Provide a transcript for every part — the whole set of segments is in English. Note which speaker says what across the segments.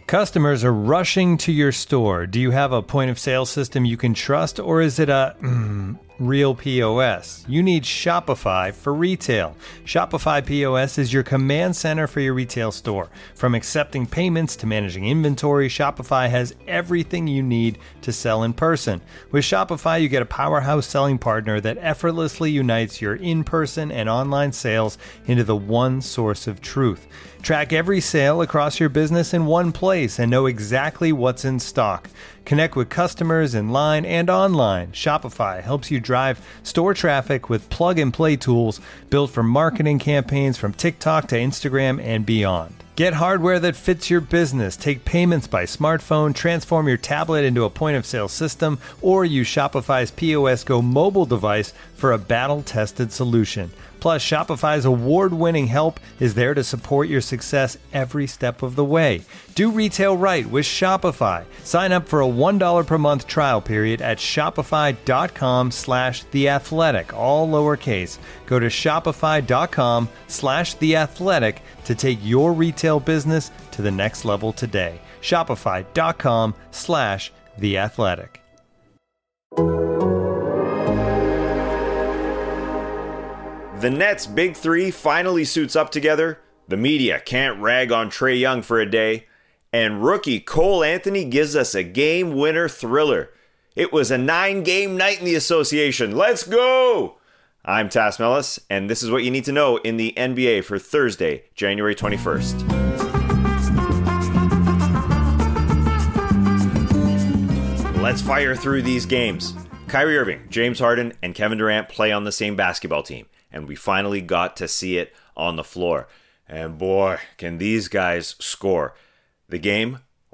Speaker 1: Customers are rushing to your store. Do you have a point of sale system you can trust, or is it a real POS? You need Shopify for retail. Shopify POS is your command center for your retail store. From accepting payments to managing inventory, Shopify has everything you need to sell in person. With Shopify, you get a powerhouse selling partner that effortlessly unites your in-person and online sales into the one source of truth. Track every sale across your business in one place and know exactly what's in stock. Connect with customers in line and online. Shopify helps you drive store traffic with plug-and-play tools built for marketing campaigns from TikTok to Instagram and beyond. Get hardware that fits your business. Take payments by smartphone, transform your tablet into a point-of-sale system, or use Shopify's POS Go mobile device for a battle-tested solution. Plus, Shopify's award-winning help is there to support your success every step of the way. Do retail right with Shopify. Sign up for a $1 per month trial period at shopify.com/theathletic, all lowercase. Go to shopify.com/theathletic to take your retail business to the next level today. Shopify.com/theathletic.
Speaker 2: The Nets' big three finally suits up together. The media can't rag on Trae Young for a day. And rookie Cole Anthony gives us a game-winner thriller. It was a 9-game night in the association. Let's go! I'm Tas Melas, and this is what you need to know in the NBA for Thursday, January 21st. Let's fire through these games. Kyrie Irving, James Harden, and Kevin Durant play on the same basketball team. And we finally got to see it on the floor. And boy, can these guys score. The game,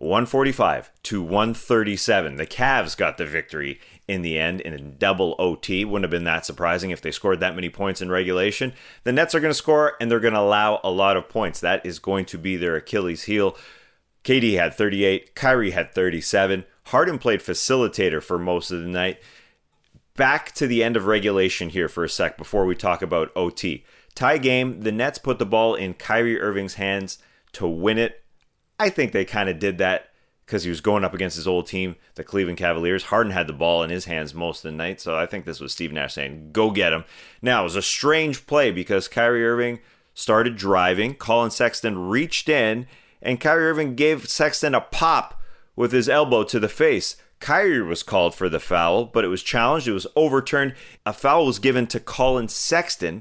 Speaker 2: 145-137. The Cavs got the victory in the end in a double OT. Wouldn't have been that surprising if they scored that many points in regulation. The Nets are going to score, and they're going to allow a lot of points. That is going to be their Achilles heel. KD had 38. Kyrie had 37. Harden played facilitator for most of the night. Back to the end of regulation here for a sec before we talk about OT. Tie game, the Nets put the ball in Kyrie Irving's hands to win it. I think they kind of did that because he was going up against his old team, the Cleveland Cavaliers. Harden had the ball in his hands most of the night, so I think this was Steve Nash saying, go get him. Now, it was a strange play because Kyrie Irving started driving. Colin Sexton reached in, and Kyrie Irving gave Sexton a pop with his elbow to the face. Kyrie was called for the foul, but it was challenged. It was overturned. A foul was given to Colin Sexton,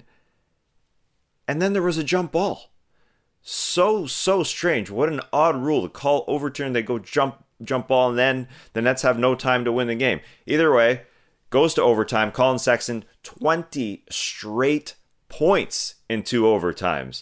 Speaker 2: and then there was a jump ball. So strange. What an odd rule. The call overturned, they go jump ball, and then the Nets have no time to win the game. Either way, goes to overtime. Colin Sexton, 20 straight points in 2 overtimes.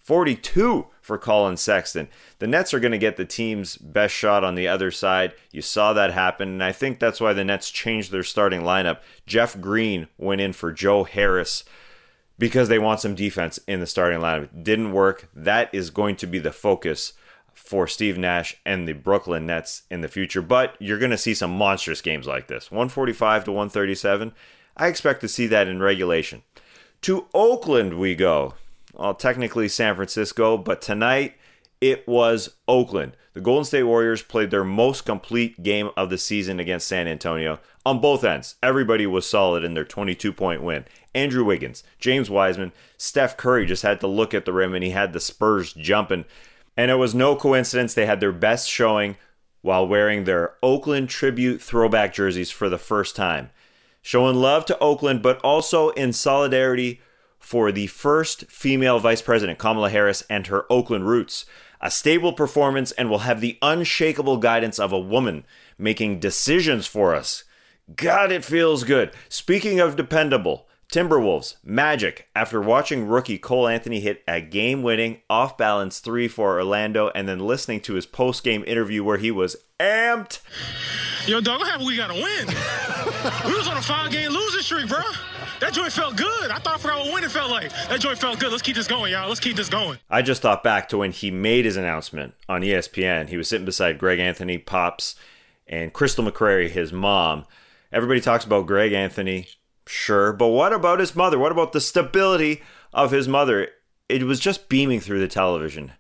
Speaker 2: 42 for Colin Sexton. The Nets are going to get the team's best shot on the other side. You saw that happen, and I think that's why the Nets changed their starting lineup. Jeff Green went in for Joe Harris because they want some defense in the starting lineup. It didn't work. That is going to be the focus for Steve Nash and the Brooklyn Nets in the future, but you're going to see some monstrous games like this. 145-137. I expect to see that in regulation. To Oakland we go. Well, technically San Francisco, but tonight it was Oakland. The Golden State Warriors played their most complete game of the season against San Antonio. On both ends, everybody was solid in their 22-point win. Andrew Wiggins, James Wiseman, Steph Curry just had to look at the rim and he had the Spurs jumping. And it was no coincidence they had their best showing while wearing their Oakland tribute throwback jerseys for the first time. Showing love to Oakland, but also in solidarity for the first female vice president, Kamala Harris, and her Oakland roots. A stable performance, and will have the unshakable guidance of a woman making decisions for us. God, it feels good. Speaking of dependable, Timberwolves, Magic, after watching rookie Cole Anthony hit a game-winning, off-balance 3 for Orlando, and then listening to his post-game interview where he was amped.
Speaker 3: Yo, dog, what happened? We got to win. We was on a 5-game losing streak, bro. That joint felt good. I forgot what winning felt like. That joint felt good. Let's keep this going, y'all. Let's keep this going.
Speaker 2: I just thought back to when he made his announcement on ESPN. He was sitting beside Greg Anthony, Pops, and Crystal McCrary, his mom. Everybody talks about Greg Anthony, sure, but what about his mother? What about the stability of his mother? It was just beaming through the television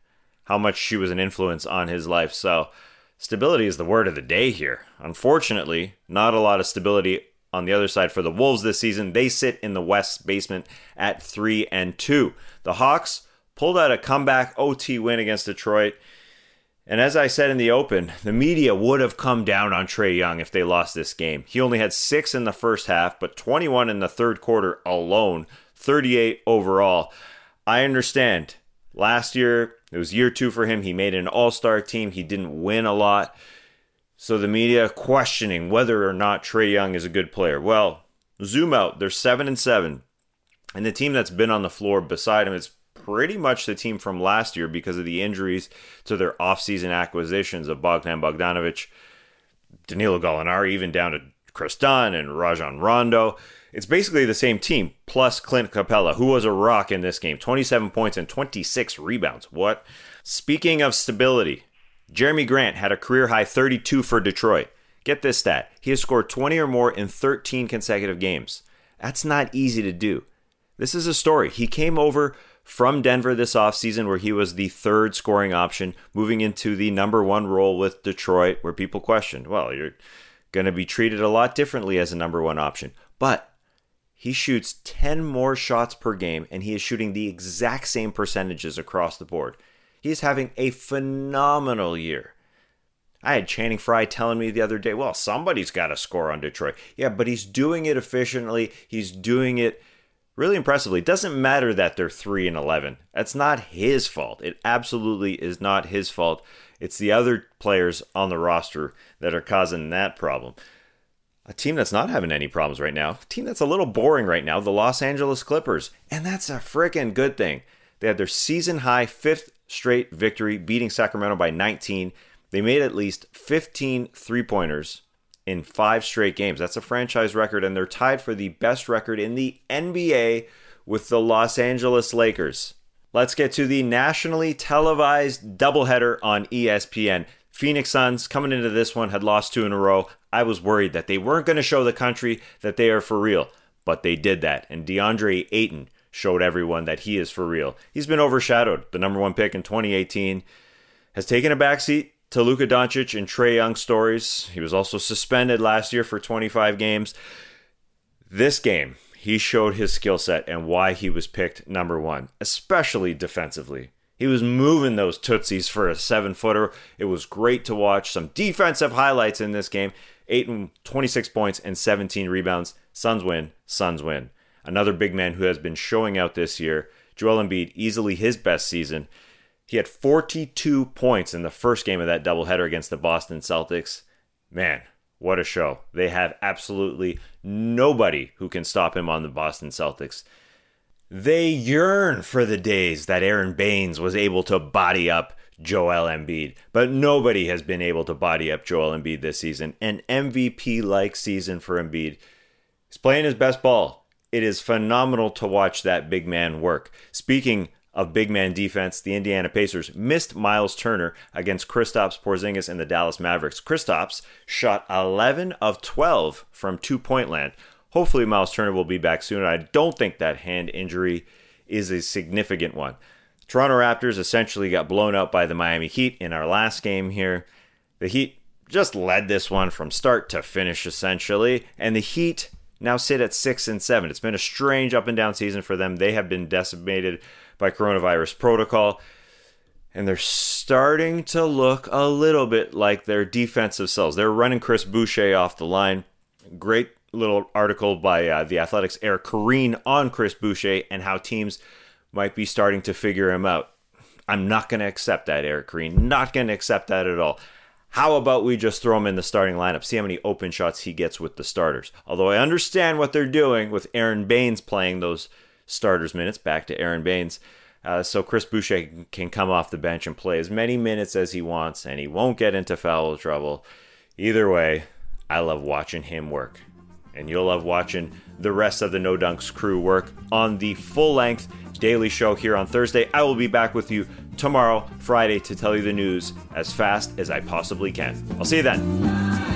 Speaker 2: how much she was an influence on his life. So stability is the word of the day here. Unfortunately, not a lot of stability on the other side for the Wolves this season. They sit in the West basement at 3-2. The Hawks pulled out a comeback OT win against Detroit. And as I said in the open, the media would have come down on Trae Young if they lost this game. He only had 6 in the first half, but 21 in the third quarter alone, 38 overall. I understand. Last year, it was year 2 for him. He made an all-star team. He didn't win a lot. So the media questioning whether or not Trae Young is a good player. Well, zoom out. They're 7-7. And the team that's been on the floor beside him is pretty much the team from last year because of the injuries to their offseason acquisitions of Bogdan Bogdanovic, Danilo Gallinari, even down to Chris Dunn and Rajon Rondo. It's basically the same team, plus Clint Capella, who was a rock in this game. 27 points and 26 rebounds. What? Speaking of stability, Jeremy Grant had a career-high 32 for Detroit. Get this stat. He has scored 20 or more in 13 consecutive games. That's not easy to do. This is a story. He came over from Denver this offseason where he was the third scoring option, moving into the number 1 role with Detroit, where people questioned, well, you're going to be treated a lot differently as a number 1 option. But he shoots 10 more shots per game, and he is shooting the exact same percentages across the board. He is having a phenomenal year. I had Channing Frye telling me the other day, well, somebody's got to score on Detroit. Yeah, but he's doing it efficiently. He's doing it really impressively. It doesn't matter that they're 3-11. That's not his fault. It absolutely is not his fault. It's the other players on the roster that are causing that problem. A team that's not having any problems right now, a team that's a little boring right now, the Los Angeles Clippers. And that's a freaking good thing. They had their season-high 5th straight victory, beating Sacramento by 19. They made at least 15 three-pointers in 5 straight games. That's a franchise record, and they're tied for the best record in the NBA with the Los Angeles Lakers. Let's get to the nationally televised doubleheader on ESPN. Phoenix Suns, coming into this one, had lost 2 in a row. I was worried that they weren't going to show the country that they are for real, but they did that, and DeAndre Ayton showed everyone that he is for real. He's been overshadowed. The number 1 pick in 2018 has taken a backseat to Luka Doncic and Trae Young stories. He was also suspended last year for 25 games. This game, he showed his skill set and why he was picked number 1, especially defensively. He was moving those tootsies for a 7-footer. It was great to watch. Some defensive highlights in this game. Ayton, 26 points and 17 rebounds. Suns win. Suns win. Another big man who has been showing out this year. Joel Embiid, easily his best season. He had 42 points in the first game of that doubleheader against the Boston Celtics. Man, what a show. They have absolutely nobody who can stop him on the Boston Celtics. They yearn for the days that Aaron Baines was able to body up Joel Embiid, but nobody has been able to body up Joel Embiid this season. An MVP-like season for Embiid. He's playing his best ball. It is phenomenal to watch that big man work. Speaking of big man defense, the Indiana Pacers missed Miles Turner against Kristaps Porzingis and the Dallas Mavericks. Kristaps shot 11 of 12 from 2-point land. Hopefully Miles Turner will be back soon. I don't think that hand injury is a significant one. Toronto Raptors essentially got blown out by the Miami Heat in our last game here. The Heat just led this one from start to finish essentially, and the Heat now sit at 6-7. It's been a strange up and down season for them. They have been decimated by coronavirus protocol, and they're starting to look a little bit like their defensive selves. They're running Chris Boucher off the line. Great little article by the Athletics' Eric Koreen on Chris Boucher and how teams might be starting to figure him out. I'm not going to accept that, Eric Koreen. Not going to accept that at all. How about we just throw him in the starting lineup, see how many open shots he gets with the starters? Although I understand what they're doing with Aaron Baines playing those starters minutes, back to Aaron Baines, so Chris Boucher can come off the bench and play as many minutes as he wants, and he won't get into foul trouble. Either way, I love watching him work. And you'll love watching the rest of the No Dunks crew work on the full-length daily show here on Thursday. I will be back with you tomorrow, Friday, to tell you the news as fast as I possibly can. I'll see you then.